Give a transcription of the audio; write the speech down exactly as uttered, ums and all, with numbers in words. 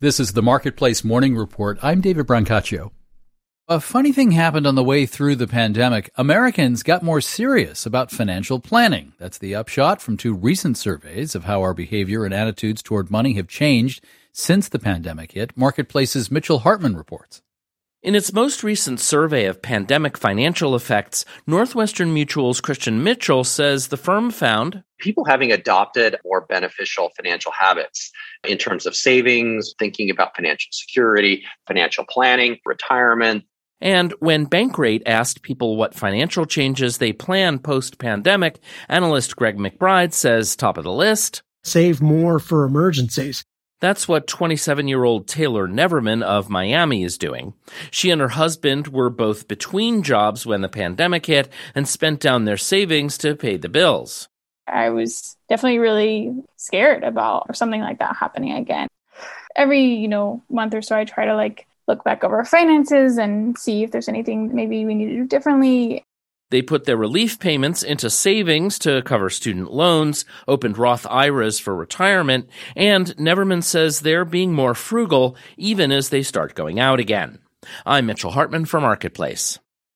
This is the Marketplace Morning Report. I'm David Brancaccio. A funny thing happened on the way through the pandemic. Americans got more serious about financial planning. That's the upshot from two recent surveys of how our behavior and attitudes toward money have changed since the pandemic hit. Marketplace's Mitchell Hartman reports. In its most recent survey of pandemic financial effects, Northwestern Mutual's Christian Mitchell says the firm found people having adopted more beneficial financial habits in terms of savings, thinking about financial security, financial planning, retirement. And when Bankrate asked people what financial changes they plan post-pandemic, analyst Greg McBride says top of the list, save more for emergencies. That's what twenty-seven-year-old Taylor Neverman of Miami is doing. She and her husband were both between jobs when the pandemic hit and spent down their savings to pay the bills. I was definitely really scared about something like that happening again. Every, you know, month or so, I try to like look back over our finances and see if there's anything maybe we need to do differently. They put their relief payments into savings to cover student loans, opened Roth I R As for retirement, and Neverman says they're being more frugal even as they start going out again. I'm Mitchell Hartman for Marketplace.